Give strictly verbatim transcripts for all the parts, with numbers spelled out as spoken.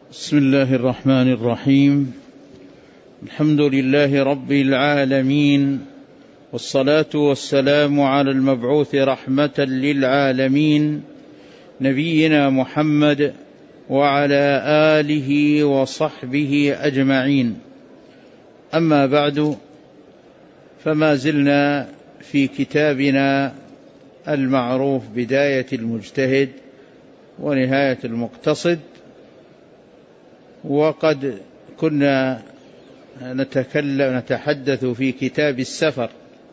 بسم الله الرحمن الرحيم. الحمد لله رب العالمين، والصلاة والسلام على المبعوث رحمة للعالمين نبينا محمد وعلى آله وصحبه أجمعين. أما بعد، فما زلنا في كتابنا المعروف بداية المجتهد ونهاية المقتصد، وقد كنا نتكلم نتحدث في كتاب السفر،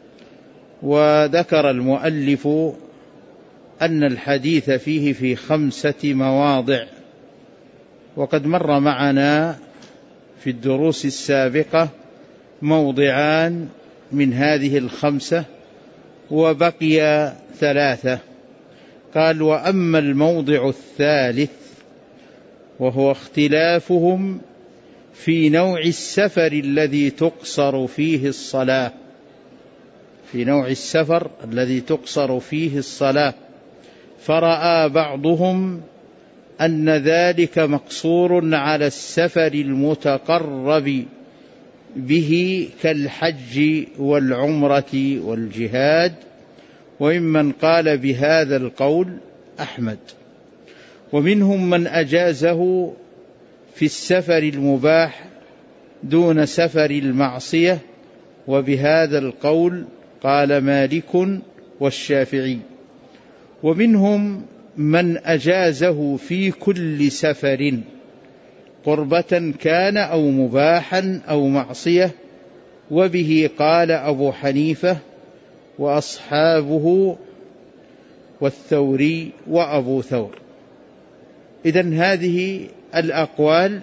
وذكر المؤلف أن الحديث فيه في خمسة مواضع، وقد مر معنا في الدروس السابقة موضعان من هذه الخمسة وبقي ثلاثة. قال: وأما الموضع الثالث وهو اختلافهم في نوع السفر الذي تقصر فيه الصلاة في نوع السفر الذي تقصر فيه الصلاة فرأى بعضهم أن ذلك مقصور على السفر المتقرب به كالحج والعمرة والجهاد، وممن قال بهذا القول أحمد. ومنهم من أجازه في السفر المباح دون سفر المعصية، وبهذا القول قال مالك والشافعي. ومنهم من أجازه في كل سفر قربة كان أو مباحا أو معصية، وبه قال أبو حنيفة وأصحابه والثوري وأبو ثور. إذن هذه الأقوال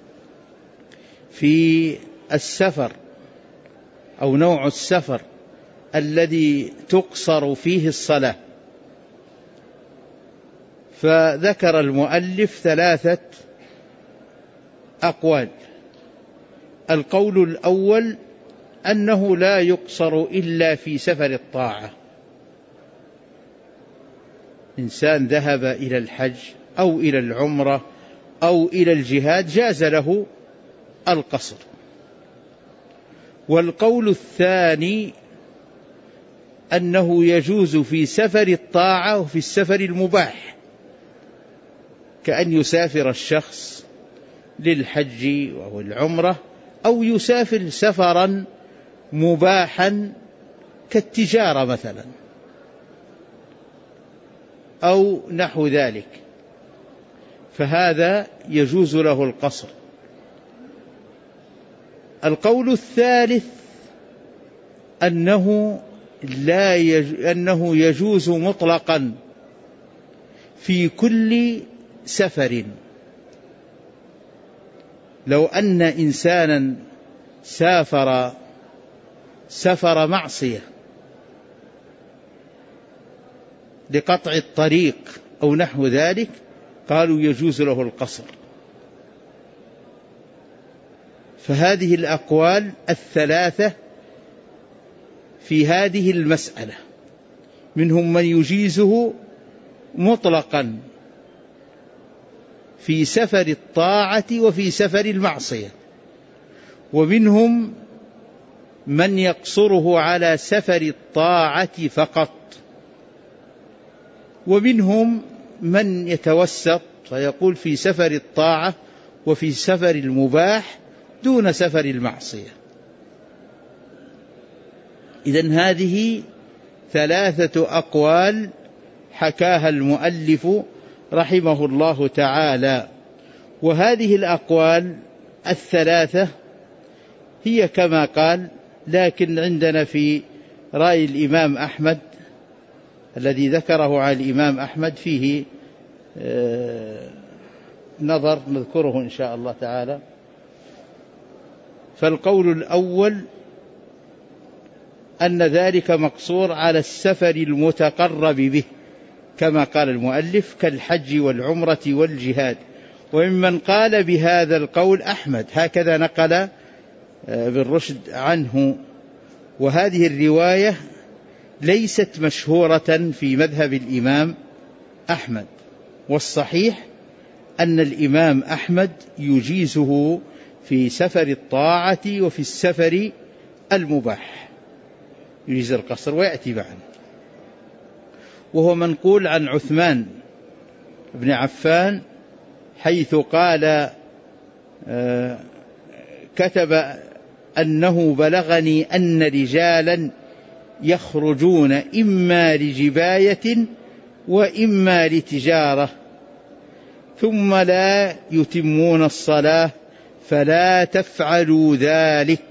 في السفر أو نوع السفر الذي تقصر فيه الصلاة. فذكر المؤلف ثلاثة أقوال. القول الأول أنه لا يقصر إلا في سفر الطاعة. إنسان ذهب إلى الحج أو إلى العمرة أو إلى الجهاد جاز له القصر. والقول الثاني أنه يجوز في سفر الطاعة وفي السفر المباح، كأن يسافر الشخص للحج أو العمرة، أو يسافر سفرا مباحا كالتجارة مثلا أو نحو ذلك، فهذا يجوز له القصر. القول الثالث أنه لا يج... أنه يجوز مطلقا في كل سفر. لو أن إنسانا سافر سفر معصية لقطع الطريق أو نحو ذلك، قالوا يجوز له القصر. فهذه الأقوال الثلاثة في هذه المسألة. منهم من يجيزه مطلقا في سفر الطاعة وفي سفر المعصية، ومنهم من يقصره على سفر الطاعة فقط، ومنهم من يتوسط فيقول في سفر الطاعة وفي سفر المباح دون سفر المعصية. إذن هذه ثلاثة أقوال حكاها المؤلف رحمه الله تعالى. وهذه الأقوال الثلاثة هي كما قال، لكن عندنا في رأي الإمام أحمد الذي ذكره على الإمام أحمد فيه نظر نذكره إن شاء الله تعالى. فالقول الأول أن ذلك مقصور على السفر المتقرب به كما قال المؤلف كالحج والعمرة والجهاد. وممن قال بهذا القول أحمد، هكذا نقل ابن رشد عنه. وهذه الرواية ليست مشهورة في مذهب الإمام أحمد، والصحيح أن الإمام أحمد يجيزه في سفر الطاعة وفي السفر المباح، يجيز القصر ويأتي معنا. وهو منقول عن عثمان بن عفان حيث قال آه كتب أنه بلغني أن رجالا يخرجون إما لجباية وإما لتجارة ثم لا يتمون الصلاة فلا تفعلوا ذلك،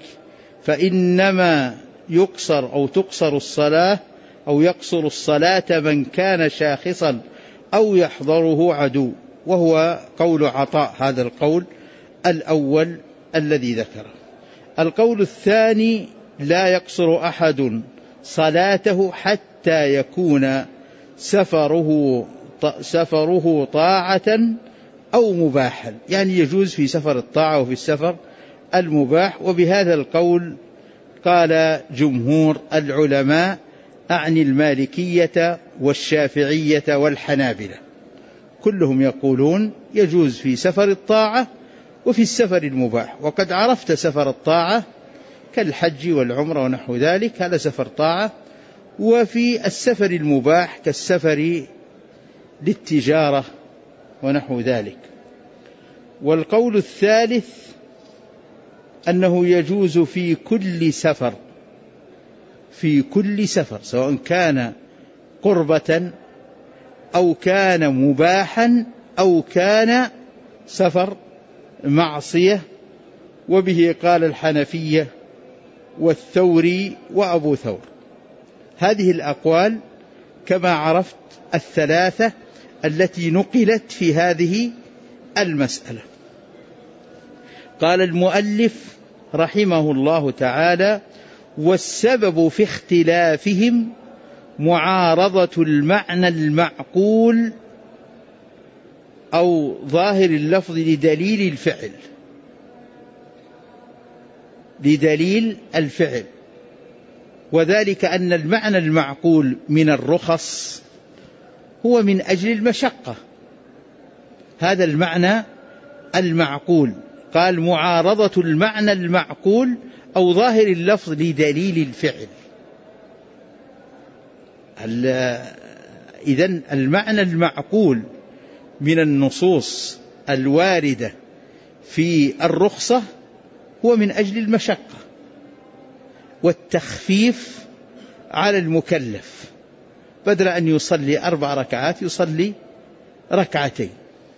فإنما يقصر أو تقصر الصلاة أو يقصر الصلاة من كان شاخصا أو يحضره عدو. وهو قول عطاء، هذا القول الأول الذي ذكره. القول الثاني: لا يقصر أحد صلاته حتى يكون سفره سفره طاعة أو مباحا، يعني يجوز في سفر الطاعة وفي السفر المباح. وبهذا القول قال جمهور العلماء، أعني المالكية والشافعية والحنابلة، كلهم يقولون يجوز في سفر الطاعة وفي السفر المباح. وقد عرفت سفر الطاعة كالحج والعمرة ونحو ذلك، هذا سفر طاعة. وفي السفر المباح كالسفر للتجارة ونحو ذلك. والقول الثالث أنه يجوز في كل سفر، في كل سفر سواء كان قربة أو كان مباحا أو كان سفر معصية. وبه قال الحنفية والثوري وأبو ثور. هذه الأقوال كما عرفت الثلاثة التي نقلت في هذه المسألة. قال المؤلف رحمه الله تعالى: والسبب في اختلافهم معارضة المعنى المعقول أو ظاهر اللفظ لدليل الفعل، لدليل الفعل. وذلك أن المعنى المعقول من الرخص هو من أجل المشقة، هذا المعنى المعقول. قال معارضة المعنى المعقول أو ظاهر اللفظ لدليل الفعل. إذن المعنى المعقول من النصوص الواردة في الرخصة هو من أجل المشقة والتخفيف على المكلف، بدل أن يصلي أربع ركعات يصلي ركعتين.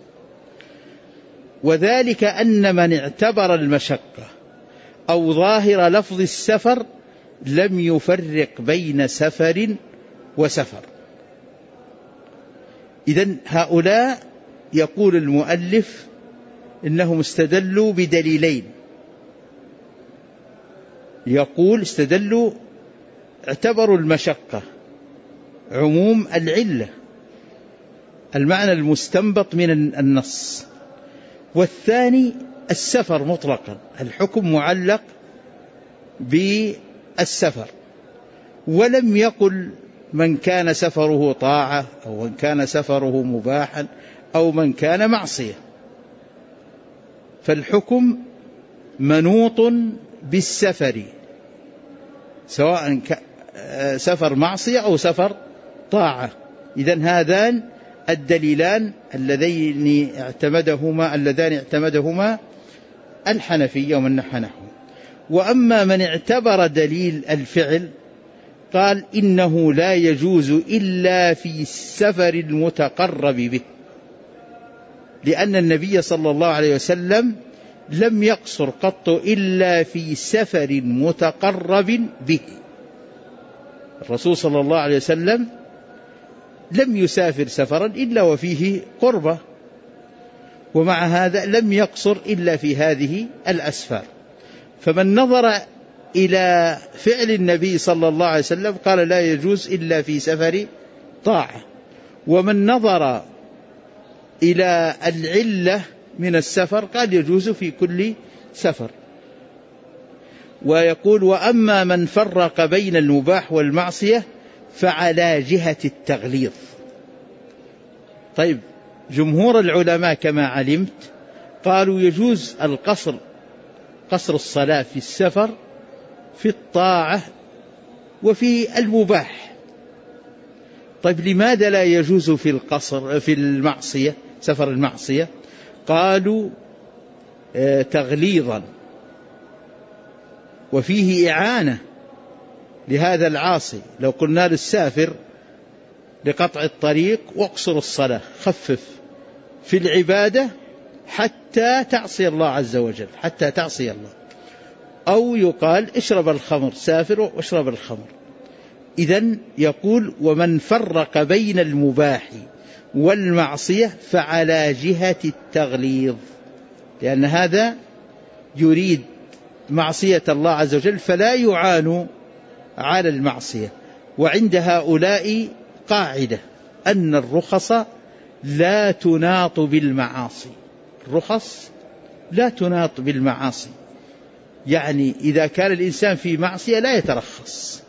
وذلك أن من اعتبر المشقة أو ظاهر لفظ السفر لم يفرق بين سفر وسفر. إذن هؤلاء يقول المؤلف إنهم استدلوا بدليلين، يقول استدلوا اعتبروا المشقة عموم العلة، المعنى المستنبط من النص، والثاني السفر مطلقا، الحكم معلق بالسفر، ولم يقل من كان سفره طاعة أو من كان سفره مباحا أو من كان معصية. فالحكم منوط بالسفر سواء سفر معصية أو سفر طاعة. إذن هذان الدليلان اللذين اعتمدهما اللذان اعتمدهما الحنفية ومن نحى نحوه. وأما من اعتبر دليل الفعل قال إنه لا يجوز إلا في السفر المتقرب به، لأن النبي صلى الله عليه وسلم لم يقصر قط إلا في سفر متقرب به. الرسول صلى الله عليه وسلم لم يسافر سفرا إلا وفيه قربة، ومع هذا لم يقصر إلا في هذه الأسفار. فمن نظر إلى فعل النبي صلى الله عليه وسلم قال لا يجوز إلا في سفر طاعة، ومن نظر إلى العلة من السفر قال يجوز في كل سفر. ويقول وأما من فرق بين المباح والمعصية فعلى جهة التغليظ. طيب جمهور العلماء كما علمت قالوا يجوز القصر، قصر الصلاة في السفر في الطاعة وفي المباح. طيب لماذا لا يجوز في القصر في المعصية، سفر المعصية؟ قالوا آه تغليظا، وفيه إعانة لهذا العاصي. لو قلنا للسافر لقطع الطريق واقصر الصلاة، خفف في العبادة حتى تعصي الله عز وجل، حتى تعصي الله. أو يقال اشرب الخمر، سافر واشرب الخمر. إذن يقول ومن فرق بين المباح والمعصية فعلى جهة التغليظ، لأن هذا يريد معصية الله عز وجل فلا يعان على المعصية. وعند هؤلاء قاعدة أن الرخص لا تناط بالمعاصي، الرخص لا تناط بالمعاصي، يعني إذا كان الإنسان في معصية لا يترخص.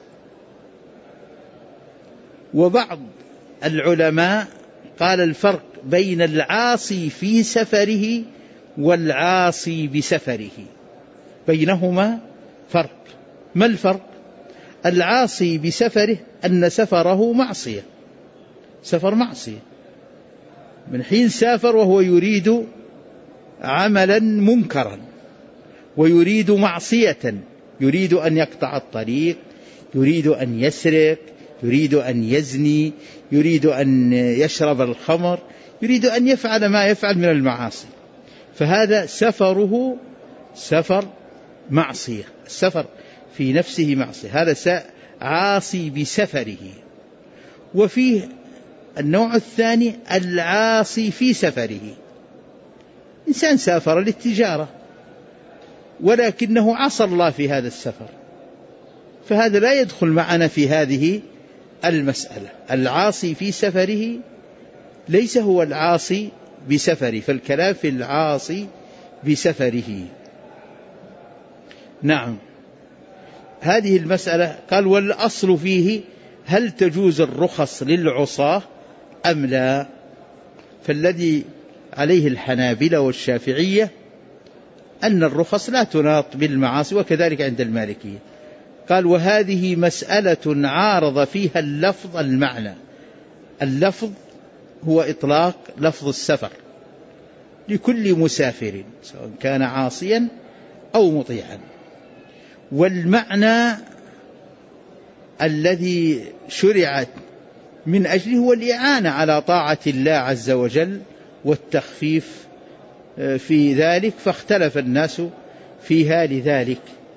وبعض العلماء قال الفرق بين العاصي في سفره والعاصي بسفره، بينهما فرق. ما الفرق؟ العاصي بسفره أن سفره معصية، سفر معصية، من حين سافر وهو يريد عملا منكرا ويريد معصية، يريد أن يقطع الطريق، يريد أن يسرق، يريد أن يزني، يريد أن يشرب الخمر، يريد أن يفعل ما يفعل من المعاصي، فهذا سفره سفر معصية، السفر في نفسه معصية، هذا عاصي بسفره. وفيه النوع الثاني العاصي في سفره، إنسان سافر للتجارة ولكنه عصى الله في هذا السفر، فهذا لا يدخل معنا في هذه المسألة. العاصي في سفره ليس هو العاصي بسفره، فالكلام في العاصي بسفره. نعم، هذه المسألة قال والأصل فيه هل تجوز الرخص للعصاة أم لا؟ فالذي عليه الحنابلة والشافعية أن الرخص لا تناط بالمعاصي، وكذلك عند المالكية. قال وهذه مسألة عارض فيها اللفظ المعنى. اللفظ هو إطلاق لفظ السفر لكل مسافر سواء كان عاصيا أو مطيعا، والمعنى الذي شرعت من أجله هو الإعانة على طاعة الله عز وجل والتخفيف في ذلك، فاختلف الناس فيها لذلك.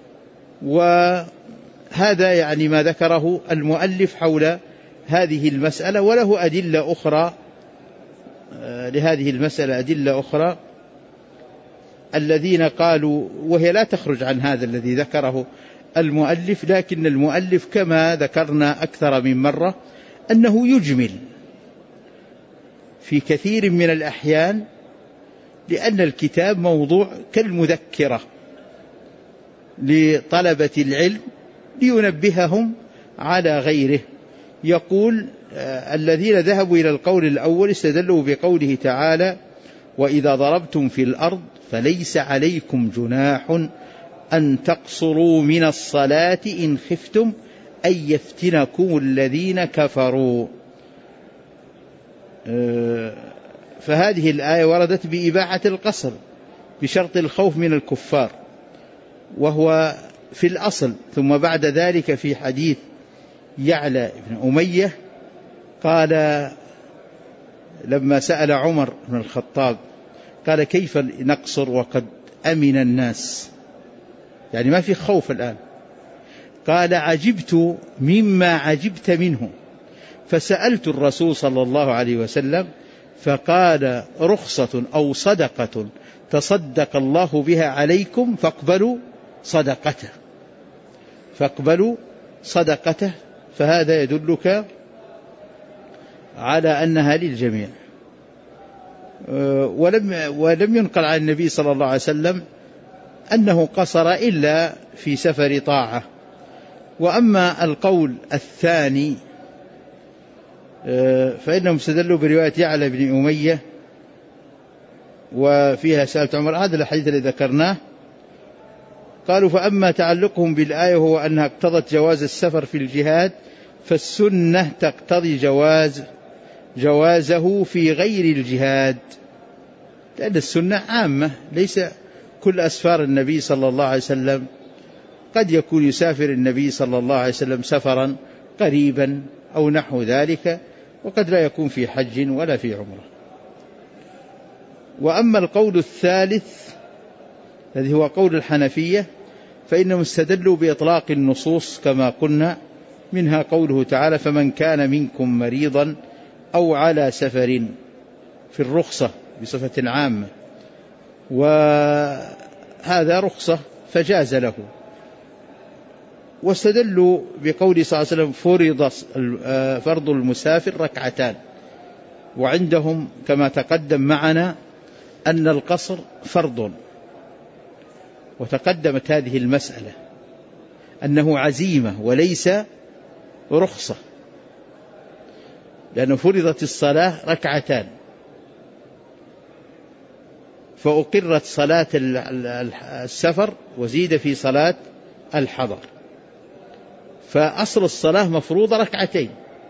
وهذا يعني ما ذكره المؤلف حول هذه المسألة، وله أدلة أخرى لهذه المسألة، أدلة أخرى الذين قالوا، وهي لا تخرج عن هذا الذي ذكره المؤلف، لكن المؤلف كما ذكرنا أكثر من مرة أنه يجمل في كثير من الأحيان، لأن الكتاب موضوع كالمذكرة لطلبة العلم لينبههم على غيره. يقول الذين ذهبوا إلى القول الأول استدلوا بقوله تعالى وإذا ضربتم في الأرض فليس عليكم جناح أن تقصروا من الصلاة إن خفتم أن يفتنكم الذين كفروا. فهذه الآية وردت بإباحة القصر بشرط الخوف من الكفار، وهو في الأصل. ثم بعد ذلك في حديث يعلى بن أمية قال لما سأل عمر بن الخطاب قال كيف نقصر وقد أمن الناس، يعني ما في خوف الآن. قال عجبت مما عجبت منه فسألت الرسول صلى الله عليه وسلم فقال رخصة أو صدقة تصدق الله بها عليكم فاقبلوا صدقته، فاقبلوا صدقته. فهذا يدلك على أنها للجميع. ولم, ولم ينقل عن النبي صلى الله عليه وسلم أنه قصر إلا في سفر طاعة. وأما القول الثاني فإنهم استدلوا برواية يعلى بن أمية وفيها سألت عمر. هذا الحديث الذي ذكرناه. قالوا فأما تعلقهم بالآية وهو أنها اقتضت جواز السفر في الجهاد فالسنة تقتضي جواز جوازه في غير الجهاد، لأن السنة عامة، ليس كل أسفار النبي صلى الله عليه وسلم، قد يكون يسافر النبي صلى الله عليه وسلم سفرا قريبا أو نحو ذلك، وقد لا يكون في حج ولا في عمره. وأما القول الثالث الذي هو قول الحنفية فإنهم استدلوا بإطلاق النصوص كما قلنا، منها قوله تعالى فمن كان منكم مريضا أو على سفر في الرخصة بصفة عامة، وهذا رخصة فجاز له. واستدلوا بقوله صلى الله عليه وسلم فرض فرض المسافر ركعتان، وعندهم كما تقدم معنا أن القصر فرض، وتقدمت هذه المسألة أنه عزيمة وليس رخصة، لأنه فرضت الصلاة ركعتان فأقرت صلاة السفر وزيد في صلاة الحضر، فأصل الصلاة مفروضة ركعتين،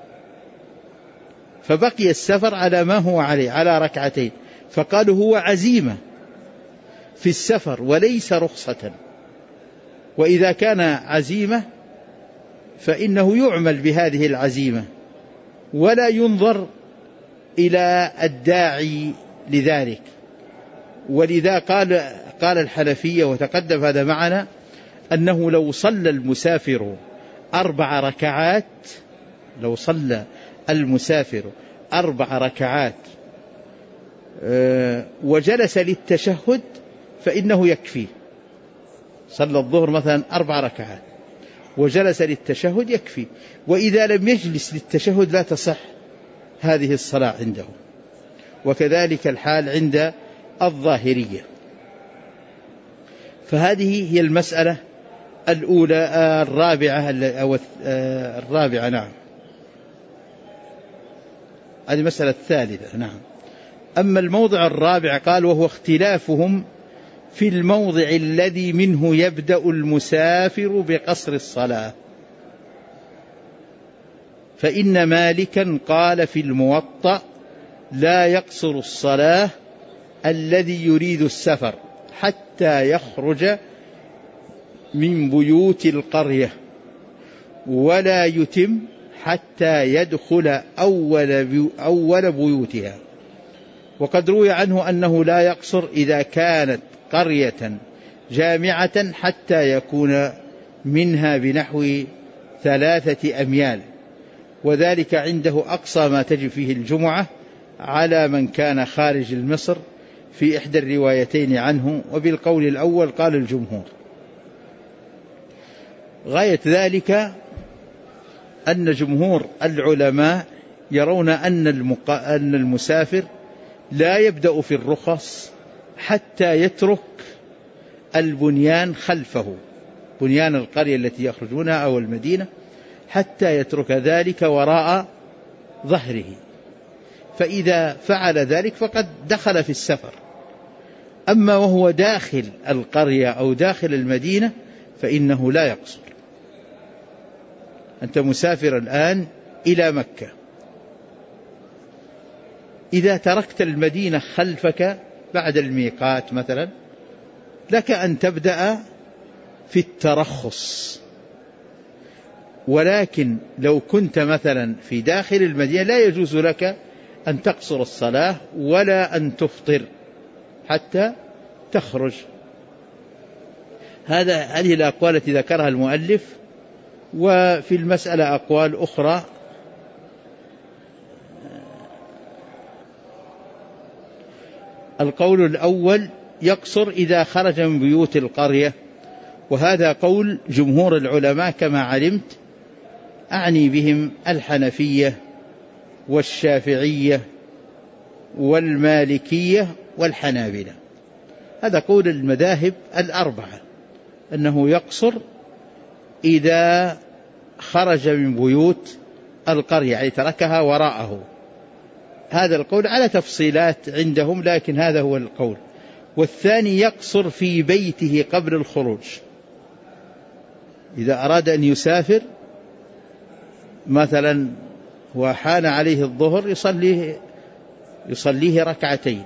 فبقي السفر على ما هو عليه على ركعتين، فقالوا هو عزيمة في السفر وليس رخصة. وإذا كان عزيمة فإنه يعمل بهذه العزيمة ولا ينظر إلى الداعي لذلك. ولذا قال قال الحنفية وتقدم هذا معنا أنه لو صلى المسافر أربع ركعات لو صلى المسافر أربع ركعات وجلس للتشهد فإنه يكفي. صلى الظهر مثلا أربع ركعات وجلس للتشهد يكفي، وإذا لم يجلس للتشهد لا تصح هذه الصلاة عنده. وكذلك الحال عند الظاهرية. فهذه هي المسألة الأولى الرابعة أو الرابعة نعم هذه المسألة الثالثة نعم. أما الموضع الرابع قال وهو اختلافهم في الموضع الذي منه يبدأ المسافر بقصر الصلاة. فإن مالكا قال في الموطأ لا يقصر الصلاة الذي يريد السفر حتى يخرج من بيوت القرية، ولا يتم حتى يدخل أول, أول بيوتها. وقد روي عنه أنه لا يقصر إذا كانت قرية جامعة حتى يكون منها بنحو ثلاثة أميال، وذلك عنده أقصى ما تجب فيه الجمعة على من كان خارج المصر في إحدى الروايتين عنه. وبالقول الأول قال الجمهور. غاية ذلك أن جمهور العلماء يرون أن, المق... أن المسافر لا يبدأ في الرخص حتى يترك البنيان خلفه، بنيان القرية التي يخرجونها أو المدينة، حتى يترك ذلك وراء ظهره، فإذا فعل ذلك فقد دخل في السفر. أما وهو داخل القرية أو داخل المدينة فإنه لا يقصر. أنت مسافر الآن إلى مكة، إذا تركت المدينة خلفك بعد الميقات مثلا لك أن تبدأ في الترخص، ولكن لو كنت مثلا في داخل المدينة لا يجوز لك أن تقصر الصلاة ولا أن تفطر حتى تخرج. هذا هذه الأقوال التي ذكرها المؤلف. وفي المسألة أقوال أخرى. القول الأول يقصر إذا خرج من بيوت القرية، وهذا قول جمهور العلماء كما علمت، أعني بهم الحنفية والشافعية والمالكية والحنابلة. هذا قول المذاهب الأربعة أنه يقصر إذا خرج من بيوت القرية، يعني تركها وراءه. هذا القول على تفصيلات عندهم، لكن هذا هو القول. والثاني يقصر في بيته قبل الخروج، إذا أراد أن يسافر مثلا وحان عليه الظهر يصليه يصليه ركعتين.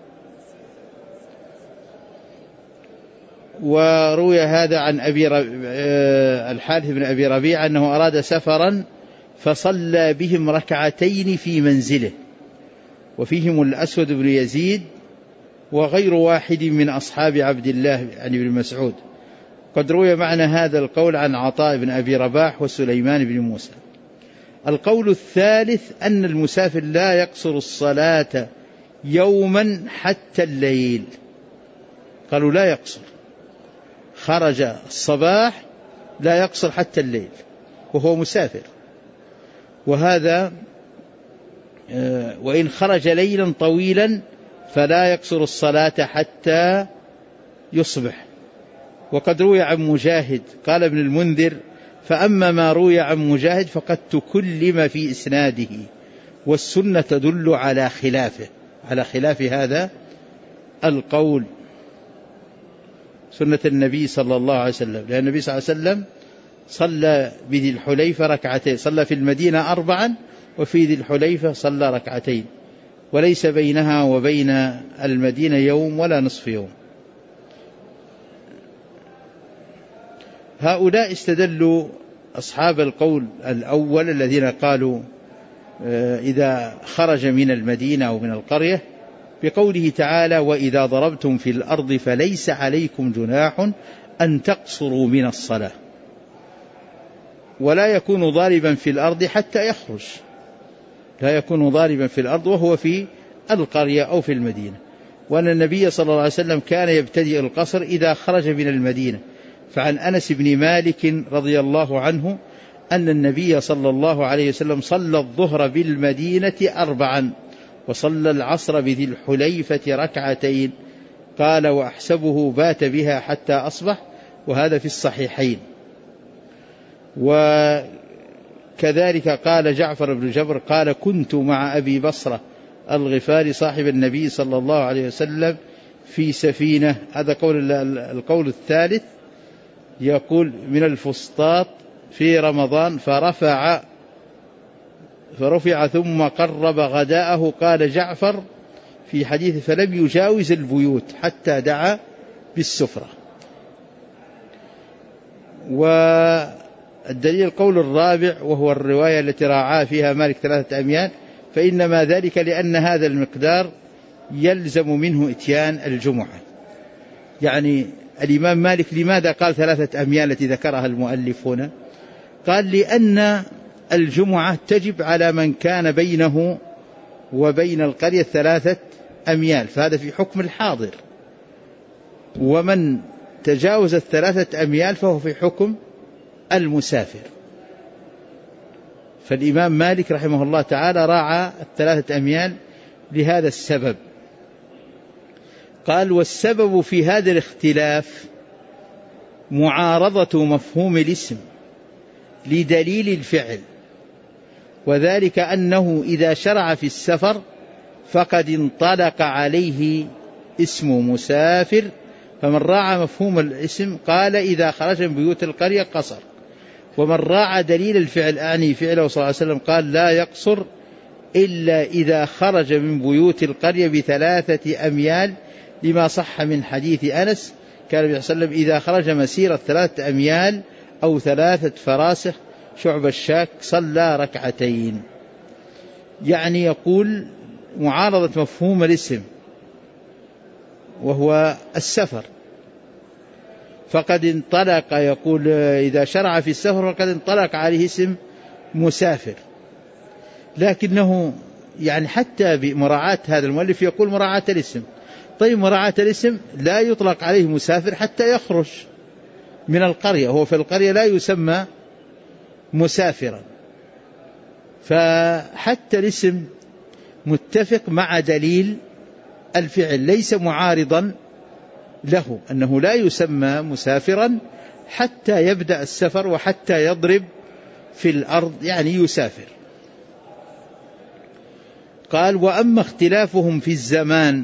وروي هذا عن أبي الحارث بن أبي ربيعة أنه أراد سفرا فصلى بهم ركعتين في منزله، وفيهم الأسود بن يزيد وغير واحد من أصحاب عبد الله يعني بن مسعود. قد روي معنى هذا القول عن عطاء بن أبي رباح وسليمان بن موسى. القول الثالث أن المسافر لا يقصر الصلاة يوما حتى الليل، قالوا لا يقصر، خرج الصباح لا يقصر حتى الليل وهو مسافر، وهذا وإن خرج ليلا طويلا فلا يقصر الصلاة حتى يصبح. وقد روي عن مجاهد قال ابن المنذر: فأما ما روي عن مجاهد فقد تكلم في إسناده، والسنة تدل على خلافه، على خلاف هذا القول، سنة النبي صلى الله عليه وسلم، لأن النبي صلى الله عليه وسلم صلى بذي الحليفة ركعتين، صلى في المدينة أربعا وفي ذي الحليفة صلى ركعتين، وليس بينها وبين المدينة يوم ولا نصف يوم. هؤلاء استدلوا أصحاب القول الأول الذين قالوا إذا خرج من المدينة أو من القرية بقوله تعالى: وإذا ضربتم في الأرض فليس عليكم جناح أن تقصروا من الصلاة، ولا يكون ضاربا في الأرض حتى يخرج، لا يكون ضاربا في الأرض وهو في القرية أو في المدينة. وأن النبي صلى الله عليه وسلم كان يبتدئ القصر إذا خرج من المدينة، فعن أنس بن مالك رضي الله عنه أن النبي صلى الله عليه وسلم صلى الظهر بالمدينة أربعا وصلى العصر بذي الحليفة ركعتين، قال: وأحسبه بات بها حتى أصبح، وهذا في الصحيحين. وكذلك قال جعفر بن جبر قال: كنت مع أبي بصرة الغفاري صاحب النبي صلى الله عليه وسلم في سفينة. هذا قول القول الثالث، يقول: من الفسطاط في رمضان فرفع فرفع ثم قرب غداءه. قال جعفر في حديث: فلم يجاوز البيوت حتى دعا بالسفرة. والدليل القول الرابع وهو الرواية التي راعى فيها مالك ثلاثة أميال، فإنما ذلك لأن هذا المقدار يلزم منه إتيان الجمعة. يعني الإمام مالك لماذا قال ثلاثة أميال التي ذكرها المؤلف هنا؟ قال: لأن الجمعة تجب على من كان بينه وبين القرية ثلاثة أميال، فهذا في حكم الحاضر، ومن تجاوز الثلاثة أميال فهو في حكم المسافر. فالإمام مالك رحمه الله تعالى راعى الثلاثة أميال لهذا السبب. قال: والسبب في هذا الاختلاف معارضة مفهوم الاسم لدليل الفعل، وذلك أنه إذا شرع في السفر فقد انطلق عليه اسم مسافر، فمن راعى مفهوم الاسم قال: إذا خرج من بيوت القرية قصر، ومن راعى دليل الفعل أعني فعله صلى الله عليه وسلم قال: لا يقصر إلا إذا خرج من بيوت القرية بثلاثة أميال، لما صح من حديث أنس كان النبي صلى الله عليه وسلم إذا خرج مسيرة ثلاثة أميال أو ثلاثة فراسخ شعب الشاك صلى ركعتين. يعني يقول معارضة مفهوم الاسم وهو السفر، فقد انطلق، يقول إذا شرع في السفر فقد انطلق عليه اسم مسافر، لكنه يعني حتى بمراعاة هذا المؤلف يقول مراعاة الاسم. طيب مراعاة الاسم لا يطلق عليه مسافر حتى يخرج من القرية، هو في القرية لا يسمى مسافرا، فحتى الاسم متفق مع دليل الفعل، ليس معارضا له، أنه لا يسمى مسافرا حتى يبدأ السفر وحتى يضرب في الأرض، يعني يسافر. قال وأما اختلافهم في الزمان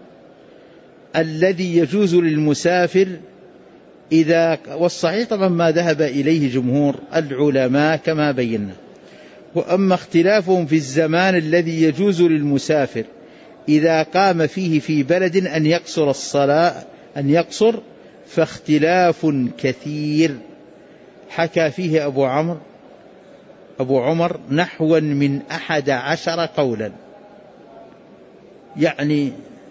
الذي يجوز للمسافر إذا، والصحيح طبعا ما ذهب إليه جمهور العلماء كما بينا، وأما اختلافهم في الزمان الذي يجوز للمسافر إذا قام فيه في بلد أن يقصر الصلاة أن يقصر فاختلاف كثير، حكى فيه أبو عمرو أبو عمر نحوا من أحد عشر قولا، يعني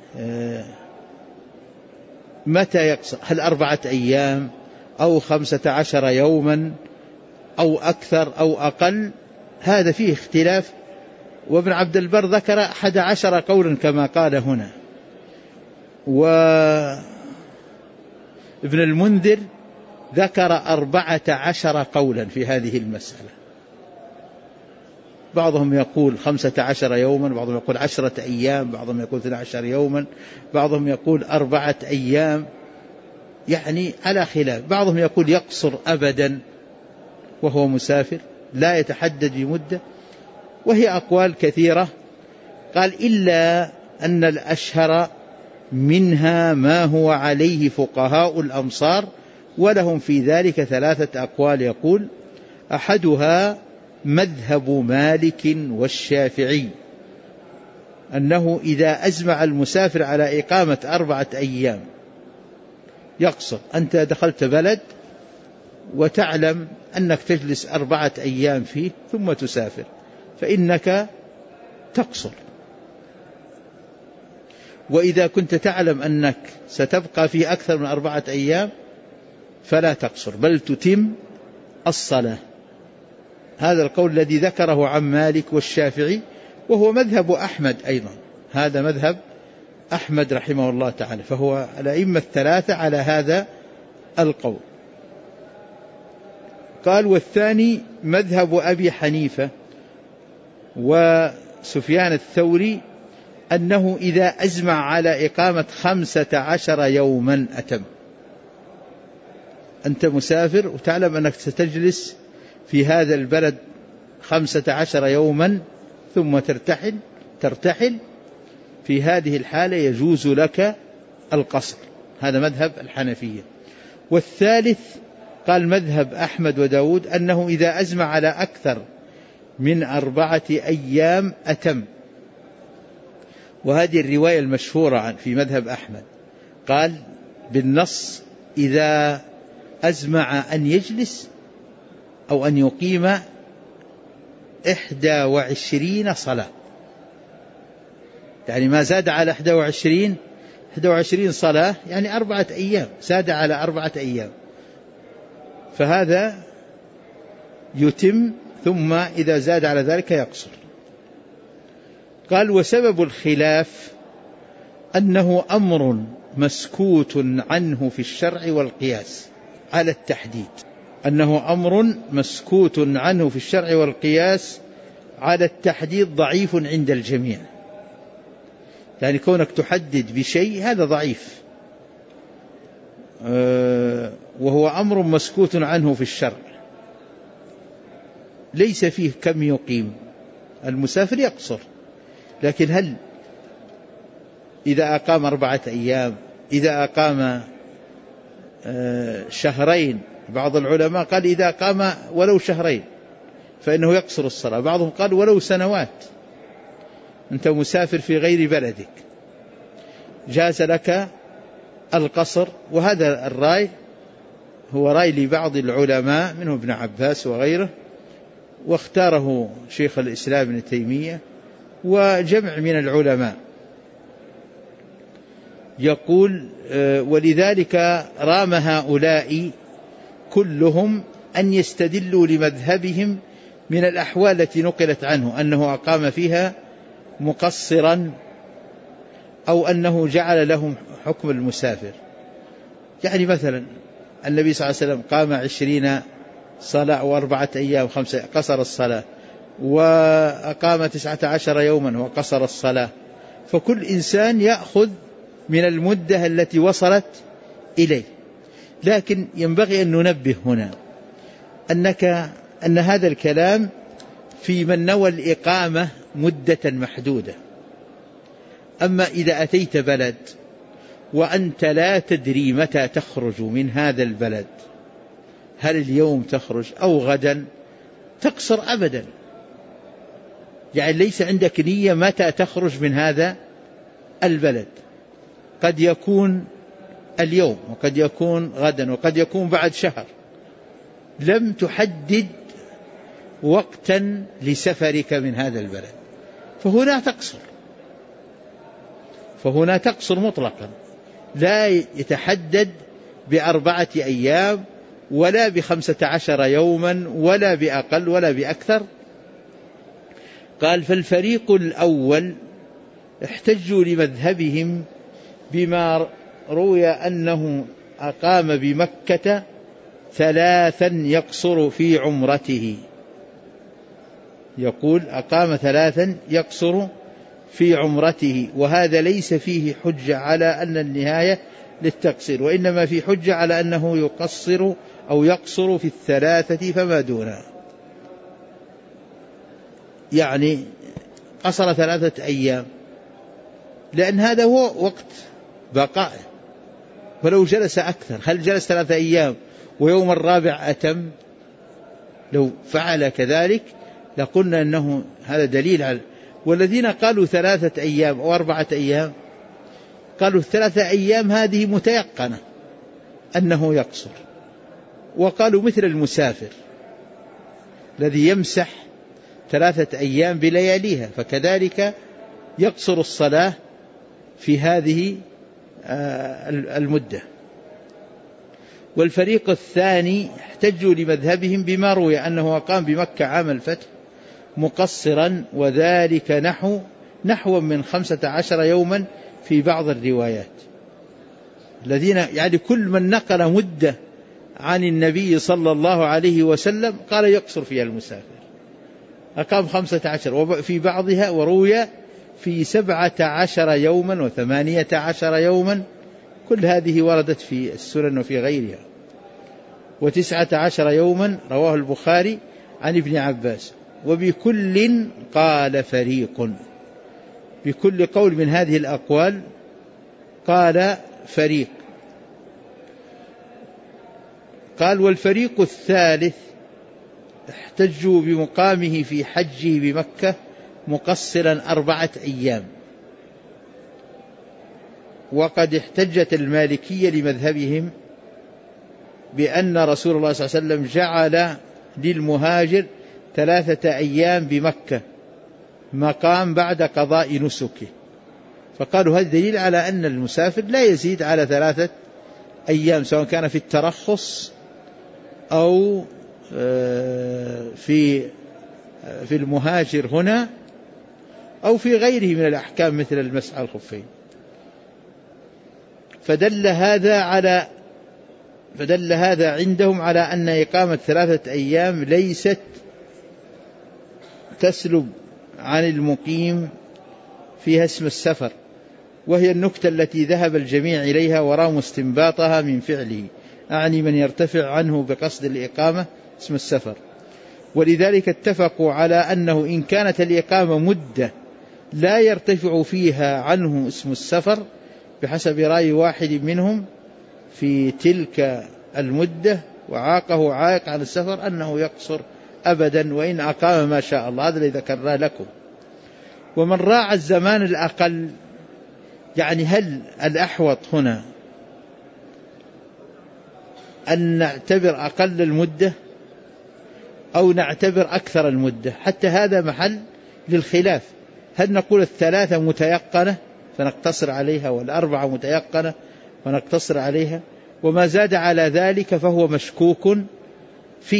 متى يقصر، هل أربعة أيام أو خمسة عشر يوما أو أكثر أو أقل، هذا فيه اختلاف. وابن عبد البر ذكر أحد عشر قولا كما قال هنا، وابن المنذر ذكر أربعة عشر قولا في هذه المسألة، بعضهم يقول خمسة عشر يوما، بعضهم يقول عشرة أيام، بعضهم يقول اثنى عشر يوما، بعضهم يقول أربعة أيام، يعني على خلاف. بعضهم يقول يقصر أبدا وهو مسافر لا يتحدد بمدة، وهي أقوال كثيرة. قال إلا أن الأشهر منها ما هو عليه فقهاء الأمصار، ولهم في ذلك ثلاثة أقوال، يقول أحدها مذهب مالك والشافعي أنه إذا أزمع المسافر على إقامة أربعة أيام يقصر. أنت دخلت بلد وتعلم أنك تجلس أربعة أيام فيه ثم تسافر، فإنك تقصر. وإذا كنت تعلم أنك ستبقى فيه أكثر من أربعة أيام فلا تقصر، بل تتم الصلاة. هذا القول الذي ذكره عن مالك والشافعي، وهو مذهب أحمد أيضا، هذا مذهب أحمد رحمه الله تعالى، فهو الأئمة الثلاثة على هذا القول. قال والثاني مذهب أبي حنيفة وسفيان الثوري أنه إذا أزمع على إقامة خمسة عشر يوما أتم. أنت مسافر وتعلم أنك ستجلس في هذا البلد خمسة عشر يوما ثم ترتحل ترتحل في هذه الحالة يجوز لك القصر، هذا مذهب الحنفية. والثالث قال مذهب أحمد وداود أنه إذا أزمع على أكثر من أربعة أيام أتم، وهذه الرواية المشهورة في مذهب أحمد، قال بالنص إذا أزمع أن يجلس أو أن يقيم إحدى وعشرين صلاة، يعني ما زاد على إحدى وعشرين إحدى وعشرين صلاة، يعني أربعة أيام، زاد على أربعة أيام، فهذا يتم، ثم إذا زاد على ذلك يقصر. قال وسبب الخلاف أنه أمر مسكوت عنه في الشرع والقياس على التحديد، أنه أمر مسكوت عنه في الشرع والقياس على التحديد ضعيف عند الجميع، يعني كونك تحدد بشيء هذا ضعيف، وهو أمر مسكوت عنه في الشرع، ليس فيه كم يقيم، المسافر يقصر، لكن هل إذا أقام أربعة أيام، إذا أقام شهرين، بعض العلماء قال إذا قام ولو شهرين فإنه يقصر الصلاة، بعضهم قال ولو سنوات، أنت مسافر في غير بلدك جاز لك القصر. وهذا الرأي هو رأي لبعض العلماء منه ابن عباس وغيره، واختاره شيخ الإسلام ابن تيمية وجمع من العلماء. يقول ولذلك رام هؤلاء كلهم أن يستدلوا لمذهبهم من الأحوال التي نقلت عنه أنه أقام فيها مقصرا، أو أنه جعل لهم حكم المسافر. يعني مثلا النبي صلى الله عليه وسلم قام عشرين صلاة وأربعة أيام خمسة قصر الصلاة، وأقام تسعة عشر يوما وقصر الصلاة، فكل إنسان يأخذ من المدة التي وصلت إليه. لكن ينبغي أن ننبه هنا أنك أن هذا الكلام في من نوى الإقامة مدة محدودة. أما إذا أتيت بلد وأنت لا تدري متى تخرج من هذا البلد، هل اليوم تخرج أو غدا، تقصر أبدا. يعني ليس عندك نية متى تخرج من هذا البلد، قد يكون اليوم وقد يكون غدا وقد يكون بعد شهر، لم تحدد وقتا لسفرك من هذا البلد، فهنا تقصر، فهنا تقصر مطلقا، لا يتحدد بأربعة أيام ولا بخمسة عشر يوما ولا بأقل ولا بأكثر. قال فالفريق الأول احتجوا لمذهبهم بما روي أنه أقام بمكة ثلاثا يقصر في عمرته، يقول أقام ثلاثا يقصر في عمرته، وهذا ليس فيه حجة على أن النهاية للتقصير، وإنما في حجة على أنه يقصر أو يقصر في الثلاثة فما دونها، يعني قصر ثلاثة أيام لأن هذا هو وقت بقائه. فلو جلس أكثر، هل جلس ثلاثة أيام ويوم الرابع أتم؟ لو فعل كذلك لقلنا أنه هذا دليل على. والذين قالوا ثلاثة أيام أو أربعة أيام قالوا الثلاثة أيام هذه متيقنة أنه يقصر، وقالوا مثل المسافر الذي يمسح ثلاثة أيام بلياليها فكذلك يقصر الصلاة في هذه المدة. والفريق الثاني احتجوا لمذهبهم بما روي أنه قام بمكة عام الفتح مقصرا، وذلك نحو نحو من خمسة عشر يوما في بعض الروايات. الذين يعني كل من نقل مدة عن النبي صلى الله عليه وسلم قال يقصر فيها المسافر، أقام خمسة عشر، وفي بعضها وروي في سبعة عشر يوما وثمانية عشر يوما، كل هذه وردت في السنن وفي غيرها. وتسعة عشر يوما رواه البخاري عن ابن عباس. وبكل قال فريق، بكل قول من هذه الأقوال قال فريق. قال والفريق الثالث احتجوا بمقامه في حجه بمكة مقصرا أربعة أيام. وقد احتجت المالكية لمذهبهم بأن رسول الله صلى الله عليه وسلم جعل للمهاجر ثلاثة أيام بمكة مقام بعد قضاء نسكه، فقالوا هذا دليل على أن المسافر لا يزيد على ثلاثة أيام، سواء كان في الترخص أو في في المهاجر هنا أو في غيره من الأحكام مثل المسح على الخفين. فدل هذا على فدل هذا عندهم على أن إقامة ثلاثة أيام ليست تسلب عن المقيم فيها اسم السفر، وهي النكتة التي ذهب الجميع إليها ورام استنباطها من فعله، أعني من يرتفع عنه بقصد الإقامة اسم السفر. ولذلك اتفقوا على أنه إن كانت الإقامة مدة لا يرتفع فيها عنه اسم السفر بحسب رأي واحد منهم في تلك المدة وعاقه عائق عن السفر أنه يقصر أبدا وإن أقام ما شاء الله. هذا الذي ذكرناه لكم. ومن راعى الزمان الأقل، يعني هل الأحوط هنا أن نعتبر أقل المدة أو نعتبر أكثر المدة؟ حتى هذا محل للخلاف. هل نقول الثلاثة متيقنة فنقتصر عليها والأربعة متيقنة ونقتصر عليها، وما زاد على ذلك فهو مشكوك فيه؟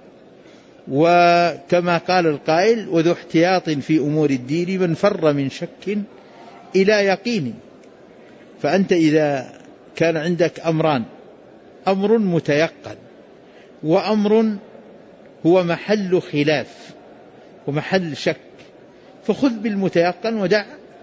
وكما قال القائل وذو احتياط في أمور الدين من فر من شك إلى يقين. فأنت إذا كان عندك أمران، أمر متيقن وأمر هو محل خلاف ومحل شك، فخذ بالمتيقن ودع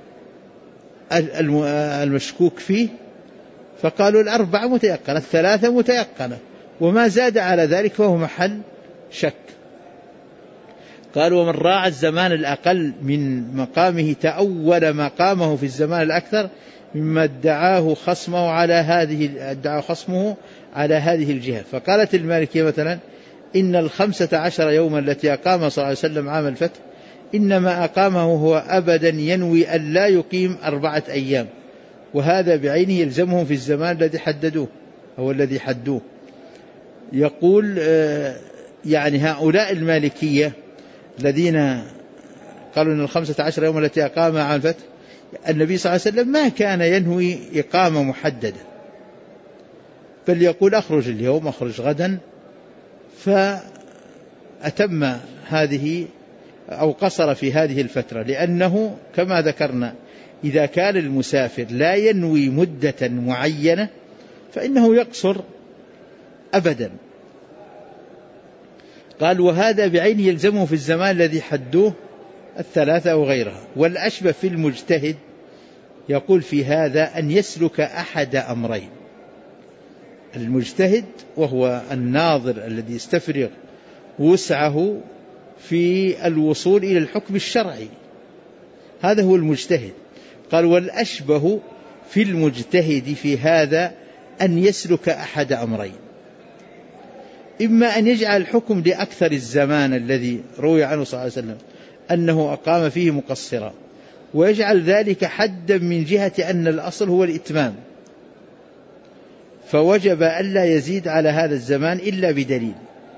المشكوك فيه. فقالوا الأربعة متيقنة، الثلاثة متيقنة، وما زاد على ذلك فهو محل شك. قال ومن راعى الزمان الأقل من مقامه تأول مقامه في الزمان الأكثر مما ادعاه خصمه على هذه ادعاه خصمه على هذه الجهة. فقالت المالكية مثلا إن الخمسة عشر يوما التي أقام صلى الله عليه وسلم عام الفتح إنما أقامه هو أبدا ينوي أن لا يقيم أربعة أيام، وهذا بعينه يلزمهم في الزمان الذي حددوه أو الذي حدوه. يقول يعني هؤلاء المالكية الذين قالوا أن الخمسة عشر يوما التي أقامها عام الفتح النبي صلى الله عليه وسلم ما كان ينوي إقامة محددة، بل يقول أخرج اليوم أخرج غدا، فأتم هذه أو قصر في هذه الفترة، لأنه كما ذكرنا إذا كان المسافر لا ينوي مدة معينة فإنه يقصر أبدا. قال وهذا بعينه يلزمه في الزمان الذي حدوه الثلاثة أو غيرها. والأشبه في المجتهد يقول في هذا أن يسلك أحد أمرين. المجتهد وهو الناظر الذي يستفرغ وسعه في الوصول إلى الحكم الشرعي، هذا هو المجتهد. قال والأشبه في المجتهد في هذا أن يسلك أحد أمرين، إما أن يجعل الحكم لأكثر الزمان الذي روي عنه صلى الله عليه وسلم أنه أقام فيه مقصرا، ويجعل ذلك حدا من جهة أن الأصل هو الإتمام، فوجب ألا يزيد على هذا الزمان إلا بدليل.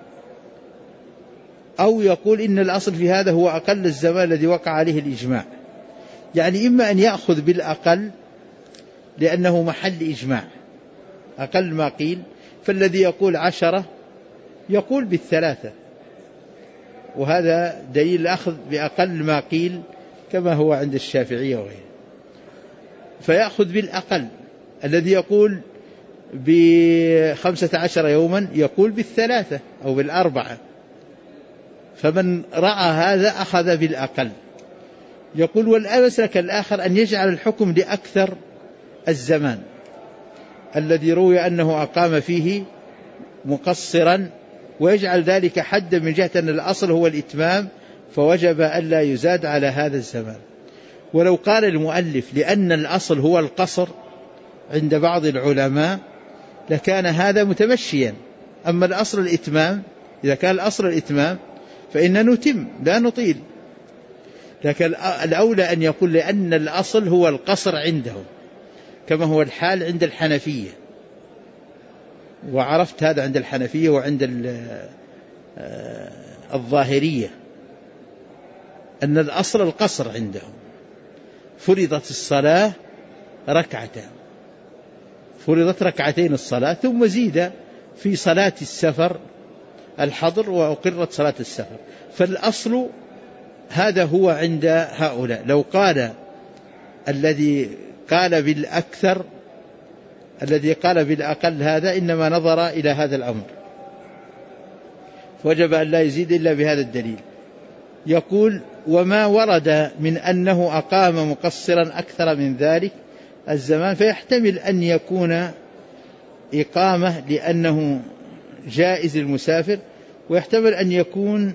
أو يقول إن الأصل في هذا هو أقل الزمان الذي وقع عليه الإجماع، يعني إما أن يأخذ بالأقل لأنه محل إجماع أقل ما قيل، فالذي يقول عشرة يقول بالثلاثة، وهذا دليل الأخذ بأقل ما قيل كما هو عند الشافعية وغيره، فيأخذ بالأقل. الذي يقول بخمسة عشر يوما يقول بالثلاثة أو بالأربعة، فمن رأى هذا أخذ بالأقل. يقول والأمسك الآخر أن يجعل الحكم لأكثر الزمان الذي روي أنه أقام فيه مقصرا، ويجعل ذلك حدا من جهة أن الأصل هو الإتمام، فوجب ألا يزاد على هذا الزمان. ولو قال المؤلف لأن الأصل هو القصر عند بعض العلماء لكان هذا متمشيا، أما الأصل الإتمام، إذا كان الأصل الإتمام فإن نتم لا نطيل، لكن الأولى أن يقول لأن الأصل هو القصر عندهم كما هو الحال عند الحنفية، وعرفت هذا عند الحنفية وعند الظاهرية أن الأصل القصر عندهم. فرضت الصلاة ركعتان، فرضت ركعتين الصلاة ثم زيد في صلاة السفر الحضر وأقرت صلاة السفر، فالأصل هذا هو عند هؤلاء. لو قال الذي قال بالأكثر الذي قال بالأقل هذا إنما نظر إلى هذا الأمر، وجب أن لا يزيد إلا بهذا الدليل. يقول وما ورد من أنه أقام مقصرا أكثر من ذلك الزمان فيحتمل أن يكون إقامة لأنه جائز المسافر، ويحتمل أن يكون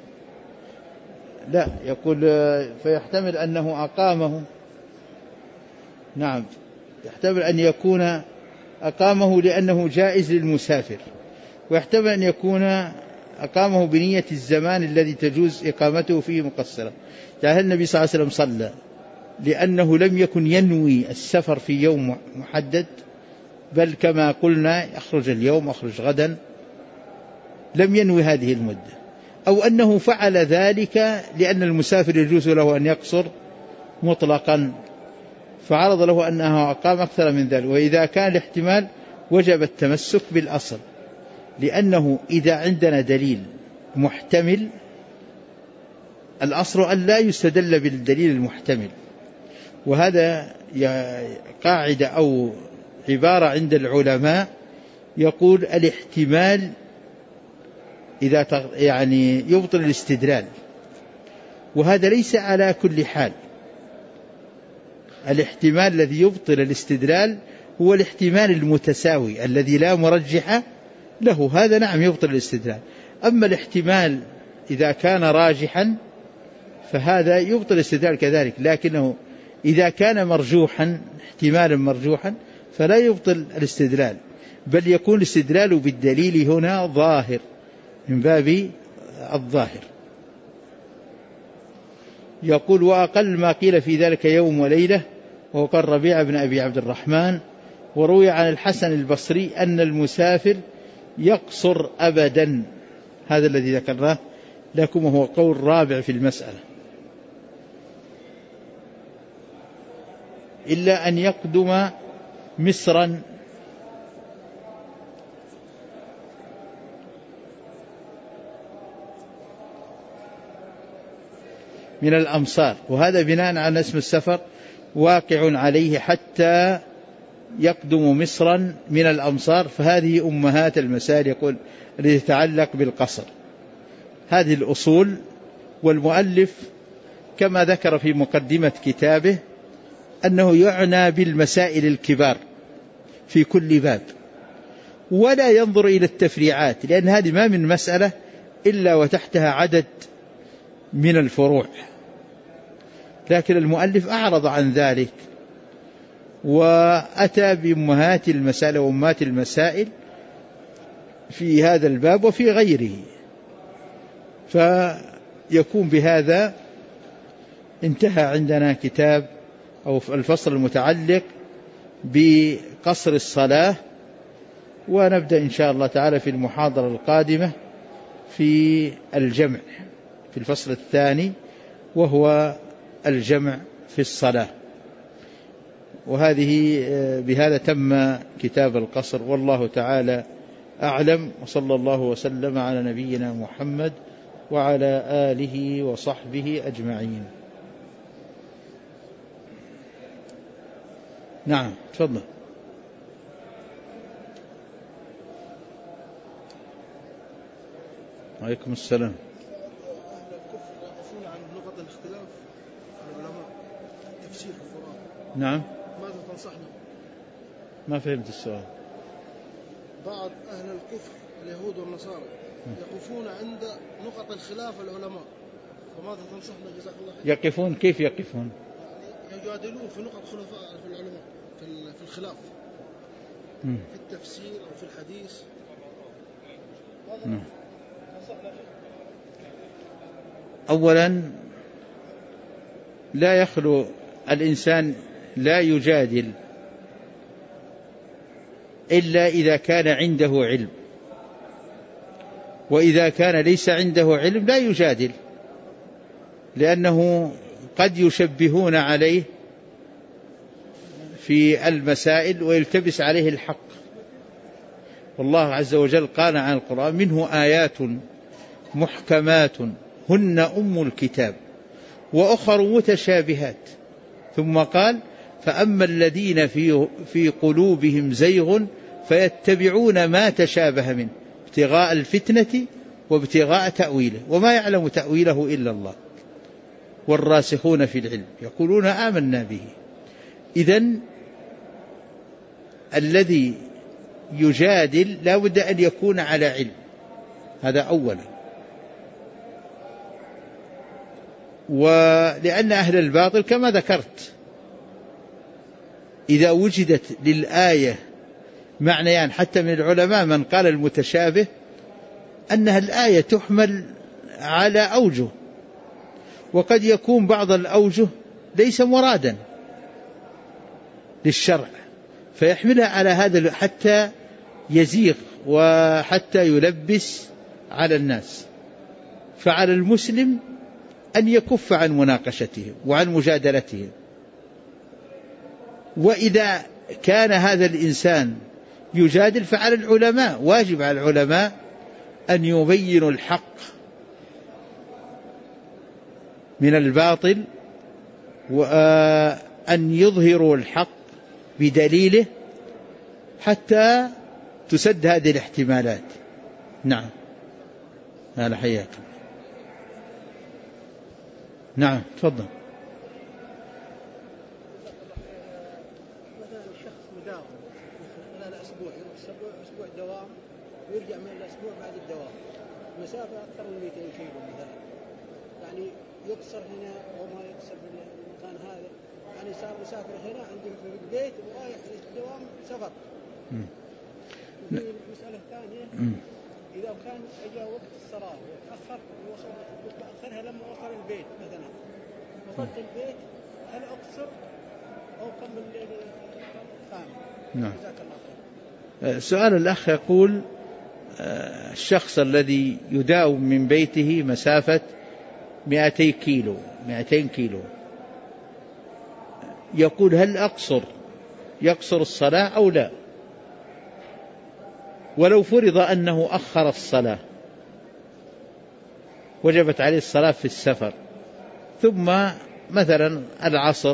لا يقول فيحتمل أنه أقامه نعم يحتمل أن يكون أقامه لأنه جائز للمسافر، ويحتمل أن يكون أقامه بنية الزمان الذي تجوز إقامته فيه مقصرا. يعني النبي صلى الله عليه وسلم صلى لأنه لم يكن ينوي السفر في يوم محدد، بل كما قلنا أخرج اليوم أخرج غدا، لم ينوي هذه المدة، أو أنه فعل ذلك لأن المسافر يجوز له أن يقصر مطلقا فعرض له أنه أقام أكثر من ذلك. وإذا كان الاحتمال وجب التمسك بالأصل، لأنه إذا عندنا دليل محتمل الأصل أن لا يستدل بالدليل المحتمل، وهذا قاعدة أو عبارة عند العلماء يقول الاحتمال إذا يعني يبطل الاستدلال، وهذا ليس على كل حال. الاحتمال الذي يبطل الاستدلال هو الاحتمال المتساوي الذي لا مرجح له، هذا نعم يبطل الاستدلال. أما الاحتمال إذا كان راجحا فهذا يبطل الاستدلال كذلك، لكنه إذا كان مرجوحا احتمالا مرجوحا فلا يبطل الاستدلال، بل يكون الاستدلال بالدليل هنا ظاهر من باب الظاهر. يقول: وأقل ما قيل في ذلك يوم وليلة، وهو قال ربيعة بن أبي عبد الرحمن. وروي عن الحسن البصري أن المسافر يقصر أبدا، هذا الذي ذكرناه لكم وهو قول رابع في المسألة، إلا أن يقدم مصرا من الأمصار، وهذا بناء على اسم السفر واقع عليه حتى يقدم مصرا من الأمصار، فهذه أمهات المسائل يقول التي تتعلق بالقصر. هذه الأصول، والمؤلف كما ذكر في مقدمة كتابه أنه يعنى بالمسائل الكبار في كل باب، ولا ينظر إلى التفريعات، لأن هذه ما من مسألة إلا وتحتها عدد من الفروع، لكن المؤلف أعرض عن ذلك وأتى بأمهات المسائل وأمهات المسائل في هذا الباب وفي غيره، فيكون بهذا انتهى عندنا كتاب أو الفصل المتعلق بقصر الصلاة، ونبدأ إن شاء الله تعالى في المحاضرة القادمة في الجمع في الفصل الثاني، وهو الجمع في الصلاة. وهذه بهذا تم كتاب القصر، والله تعالى أعلم، وصلى الله وسلم على نبينا محمد وعلى آله وصحبه أجمعين. نعم تفضل. عليكم السلام. أهل الكفر يقفون عن نقط الاختلاف العلماء تفسير القرآن. نعم. ماذا تنصحنا؟ ما فهمت السؤال. بعض أهل الكفر اليهود والنصارى يقفون عند نقط الخلاف العلماء، فماذا تنصحنا جزاك الله خير؟ يقفون كيف يقفون؟ يعني يجادلون في نقط خلفاء في العلماء في الخلاف م. في التفسير أو في الحديث. م. أولا لا يخلو الإنسان لا يجادل إلا إذا كان عنده علم، وإذا كان ليس عنده علم لا يجادل، لأنه قد يشبهون عليه في المسائل ويلتبس عليه الحق. والله عز وجل قال عن القرآن: منه آيات محكمات هن أم الكتاب وأخر متشابهات، ثم قال: فأما الذين في, في قلوبهم زيغ فيتبعون ما تشابه منه ابتغاء الفتنة وابتغاء تأويله وما يعلم تأويله إلا الله والراسخون في العلم يقولون آمنا به. إذن الذي يجادل لا بد أن يكون على علم، هذا أولا. ولأن أهل الباطل كما ذكرت إذا وجدت للآية معنيان، حتى من العلماء من قال المتشابه أنها الآية تحمل على أوجه، وقد يكون بعض الأوجه ليس مرادا للشرع فيحملها على هذا حتى يزيغ وحتى يلبس على الناس. فعلى المسلم أن يكف عن مناقشتهم وعن مجادلتهم. وإذا كان هذا الإنسان يجادل فعلى العلماء، واجب على العلماء أن يبينوا الحق من الباطل، وأن يظهروا الحق بدليله حتى تسد هذه الاحتمالات. نعم هذا حياكم. نعم تفضل. مثلا الشخص مداوم خلال أسبوع، أسبوع أسبوع دوام ويرجع من الأسبوع بعد الدوام مسافة أكثر من مئتين كيلو مثلا، يعني يقصر هنا وما يقصر في المكان هذا، يعني صار مسافر هنا عنده في البيت ورايح للدوام سفر. في المسألة الثانية إذا كان أجا وقت الصلاة وتأخر ووصل تأخرها لما وصل البيت مثلا، وصلت البيت هل أقصر أو كمل الثاني؟ نعم. جزاك الله خير. سؤال الأخ يقول الشخص الذي يداوم من بيته مسافة مئتي كيلو مئتين كيلو، يقول هل أقصر يقصر الصلاة أو لا؟ ولو فرض أنه أخر الصلاة وجبت عليه الصلاة في السفر، ثم مثلا العصر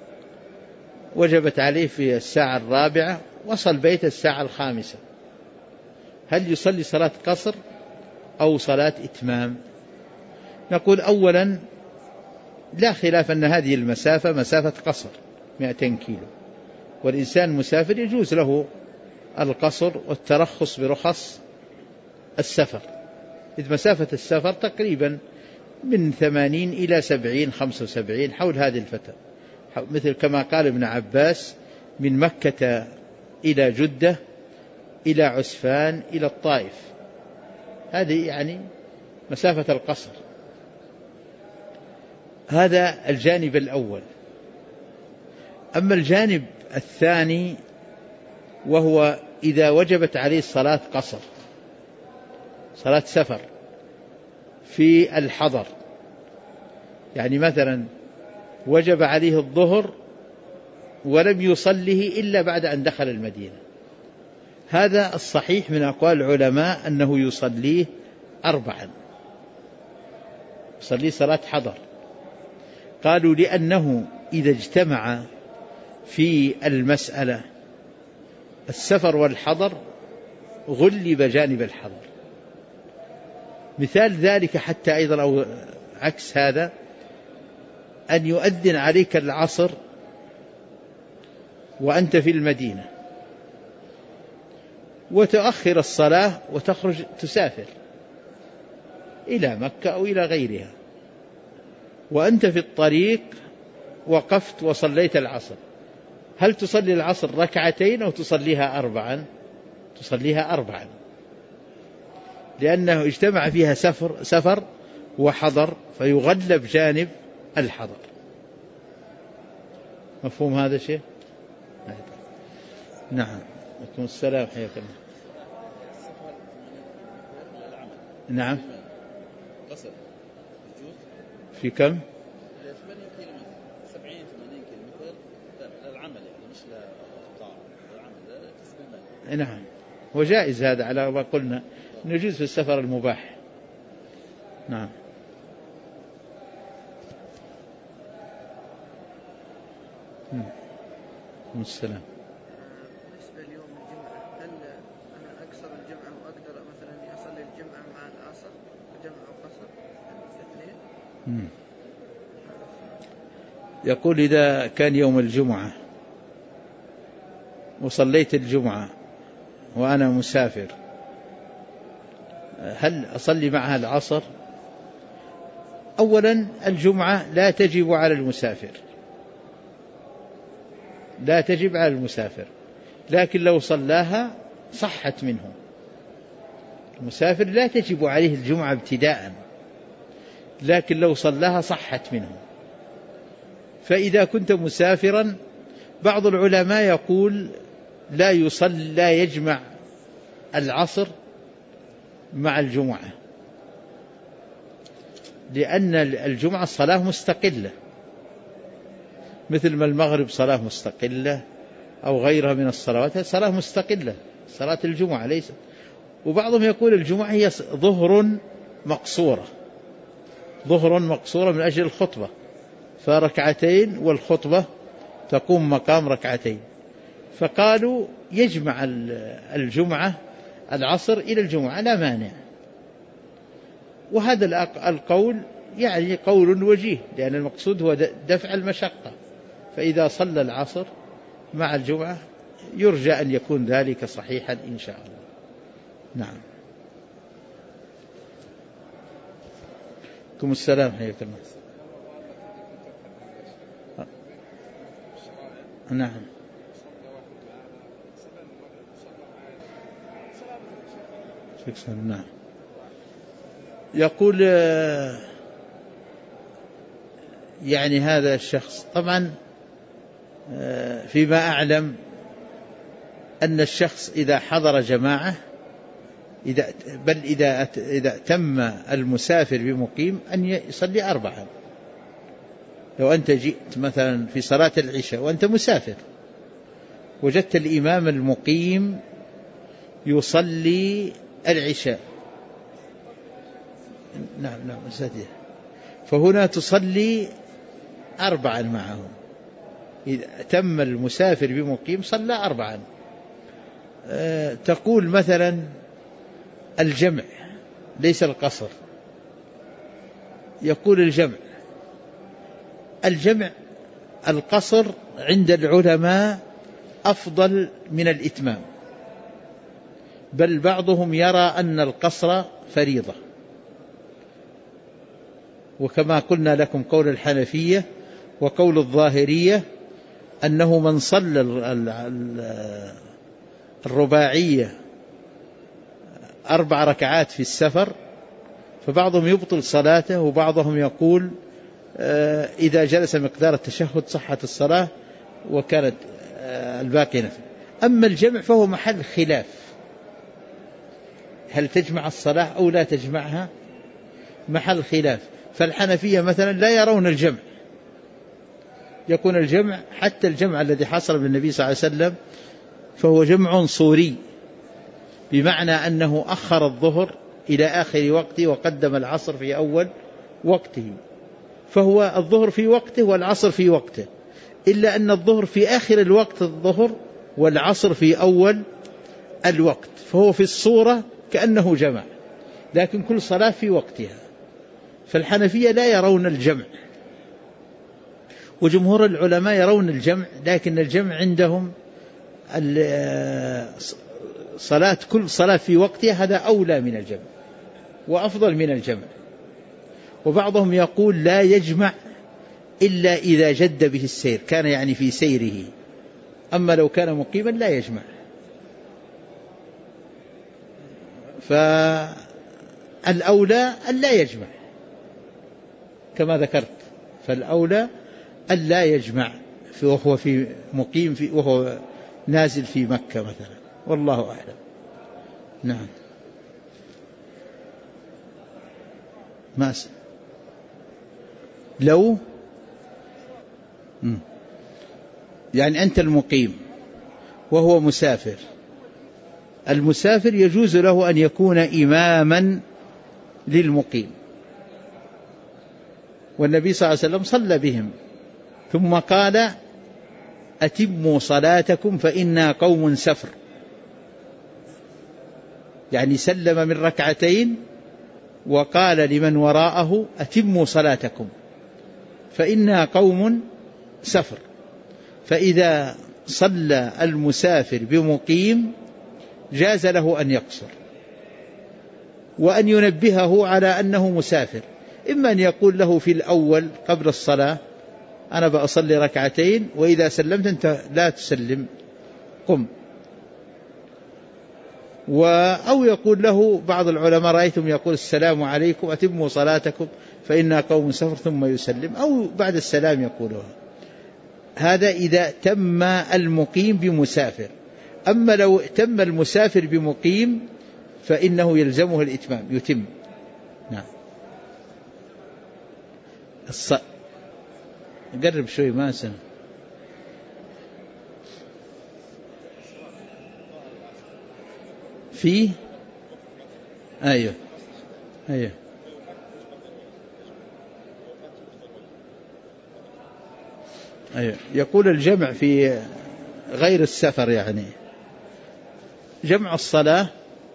وجبت عليه في الساعة الرابعة، وصل بيت الساعة الخامسة، هل يصلي صلاة قصر أو صلاة إتمام؟ نقول أولا لا خلاف أن هذه المسافة مسافة قصر مئتين كيلو، والإنسان مسافر يجوز له القصر والترخص برخص السفر، إذ مسافة السفر تقريبا من ثمانين إلى سبعين خمسة وسبعين حول هذه الفترة، مثل كما قال ابن عباس من مكة إلى جدة إلى عسفان إلى الطائف، هذه يعني مسافة القصر. هذا الجانب الأول. أما الجانب الثاني وهو إذا وجبت عليه الصلاة قصر، صلاة سفر في الحضر، يعني مثلا وجب عليه الظهر ولم يصله إلا بعد أن دخل المدينة، هذا الصحيح من أقوال العلماء أنه يصليه أربعا، يصليه صلاة حضر. قالوا لأنه إذا اجتمع في المسألة السفر والحضر غلب جانب الحضر. مثال ذلك حتى أيضا أو عكس هذا أن يؤذن عليك العصر وأنت في المدينة وتؤخر الصلاة وتخرج تسافر إلى مكة أو إلى غيرها، وأنت في الطريق وقفت وصليت العصر، هل تصلي العصر ركعتين أو تصليها أربعا؟ تصليها أربعا، لأنه اجتمع فيها سفر, سفر وحضر، فيغلب جانب الحضر. مفهوم هذا الشيء؟ نعم. عليكم السلام حياك الله. نعم. في كم؟ نعم، وجائز هذا على ما قلنا، نجوز في السفر المباح. نعم. السلام. بالنسبة ليوم الجمعة، هل أنا أكسر الجمعة وأقدر مثلا أصلي الجمعة مع العصر جمع أو قصر الاثنين؟ يقول إذا كان يوم الجمعة وصليت الجمعة وأنا مسافر، هل أصلي معها العصر؟ أولا الجمعة لا تجب على المسافر، لا تجب على المسافر، لكن لو صلاها صحت منه. المسافر لا تجب عليه الجمعة ابتداء، لكن لو صلاها صحت منه. فإذا كنت مسافرا بعض العلماء يقول لا يصلي لا يجمع العصر مع الجمعة، لأن الجمعة صلاة مستقلة، مثل ما المغرب صلاة مستقلة أو غيرها من الصلوات صلاة مستقلة، صلاة الجمعة ليست. وبعضهم يقول الجمعة هي ظهر مقصورة، ظهر مقصورة من أجل الخطبة، فركعتين والخطبة تقوم مقام ركعتين، فقالوا يجمع الجمعة العصر إلى الجمعة لا مانع. وهذا القول يعني قول وجيه، لأن المقصود هو دفع المشقة، فإذا صلى العصر مع الجمعة يرجى أن يكون ذلك صحيحا إن شاء الله. نعم. عليكم السلام حياك الله. نعم. نعم. يقول يعني هذا الشخص طبعا فيما أعلم أن الشخص إذا حضر جماعة إذا بل إذا إذا تم المسافر بمقيم أن يصلي أربعا. لو أنت جئت مثلا في صلاة العشاء وأنت مسافر وجدت الإمام المقيم يصلي العشاء، نعم نعم أستاذ، فهنا تصلي أربعا معه. إذا تم المسافر بمقيم صلى أربعا. أه تقول مثلا الجمع ليس القصر. يقول الجمع الجمع القصر عند العلماء أفضل من الإتمام، بل بعضهم يرى أن القصر فريضة، وكما قلنا لكم قول الحنفية وقول الظاهرية أنه من صلى الرباعية أربع ركعات في السفر فبعضهم يبطل صلاته، وبعضهم يقول إذا جلس مقدار التشهد صحت الصلاة وكانت الباقي نفل. أما الجمع فهو محل خلاف، هل تجمع الصلاة أو لا تجمعها، محل خلاف. فالحنفية مثلا لا يرون الجمع، يكون الجمع حتى الجمع الذي حصل بالنبي صلى الله عليه وسلم فهو جمع صوري، بمعنى أنه أخر الظهر إلى آخر وقته وقدم العصر في أول وقته، فهو الظهر في وقته والعصر في وقته، إلا أن الظهر في آخر الوقت الظهر والعصر في أول الوقت، فهو في الصورة كأنه جمع، لكن كل صلاة في وقتها. فالحنفية لا يرون الجمع، وجمهور العلماء يرون الجمع، لكن الجمع عندهم صلاة كل صلاة في وقتها هذا أولى من الجمع وأفضل من الجمع. وبعضهم يقول لا يجمع إلا إذا جد به السير، كان يعني في سيره، أما لو كان مقيما لا يجمع. فالأولى أن لا يجمع كما ذكرت، فالأولى أن لا يجمع وهو في مقيم في وهو نازل في مكة مثلا، والله أعلم. نعم. ما س... لو يعني أنت المقيم وهو مسافر، المسافر يجوز له أن يكون إماما للمقيم، والنبي صلى الله عليه وسلم صلى بهم ثم قال أتموا صلاتكم فإنا قوم سفر، يعني سلم من ركعتين وقال لمن وراءه أتموا صلاتكم فإنا قوم سفر. فإذا صلى المسافر بمقيم جاز له أن يقصر، وأن ينبهه على أنه مسافر، إما أن يقول له في الأول قبل الصلاة أنا بأصلي ركعتين وإذا سلمت أنت لا تسلم قم، أو يقول له بعض العلماء رأيتم يقول السلام عليكم أتموا صلاتكم فإنا قوم سفر ثم يسلم، أو بعد السلام يقولها. هذا إذا تم المقيم بمسافر. أما لو تم المسافر بمقيم فإنه يلزمه الإتمام يتم. نعم. الص... قرب شوي ما سمع. في أيوه أيوه أيوه يقول الجمع في غير السفر، يعني جمع الصلاة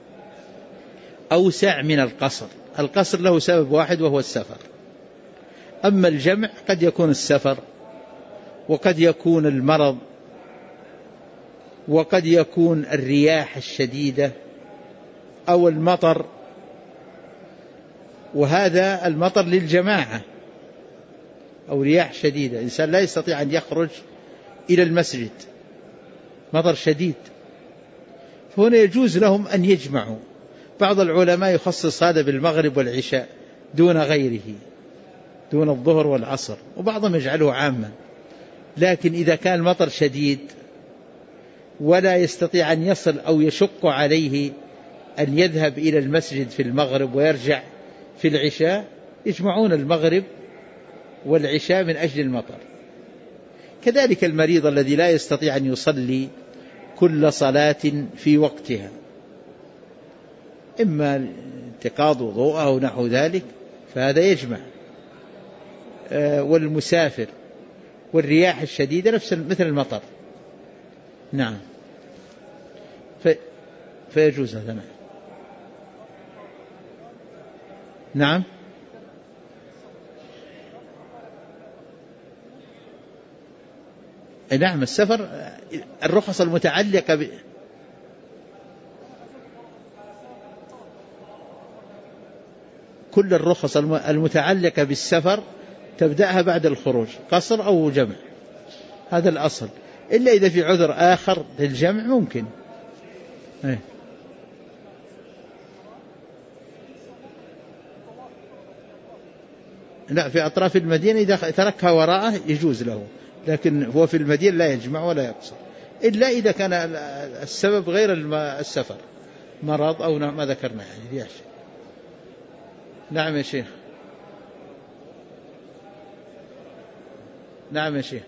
أوسع من القصر. القصر له سبب واحد وهو السفر، أما الجمع قد يكون السفر وقد يكون المرض وقد يكون الرياح الشديدة أو المطر وهذا المطر للجماعة أو رياح شديدة، الإنسان لا يستطيع أن يخرج إلى المسجد، مطر شديد، فهنا يجوز لهم أن يجمعوا. بعض العلماء يخصص هذا بالمغرب والعشاء دون غيره، دون الظهر والعصر، وبعضهم يجعله عاما. لكن إذا كان المطر شديد ولا يستطيع أن يصل أو يشق عليه أن يذهب إلى المسجد في المغرب ويرجع في العشاء، يجمعون المغرب والعشاء من أجل المطر. كذلك المريض الذي لا يستطيع أن يصلي كل صلاة في وقتها، إما انتقاض وضوءه أو نحو ذلك، فهذا يجمع. والمسافر والرياح الشديدة نفس مثل المطر. نعم، في فيجوز هذا. نعم نعم نعم السفر، الرخص المتعلقة ب... كل الرخص المتعلقة بالسفر تبدأها بعد الخروج، قصر أو جمع، هذا الأصل، إلا إذا في عذر آخر للجمع ممكن. ايه. لا، في أطراف المدينة إذا تركها وراءه يجوز له، لكن هو في المدينة لا يجمع ولا يقصر، إلا إذا كان السبب غير السفر، مرض أو ما ذكرنا يعني رياح. نعم يا شيخ. نعم يا شيخ.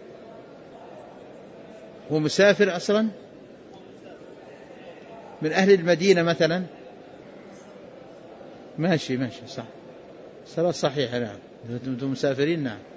هو مسافر أصلا من أهل المدينة مثلا، ماشي ماشي صح، صلاة صحيحة. نعم، أنتم مسافرين. نعم.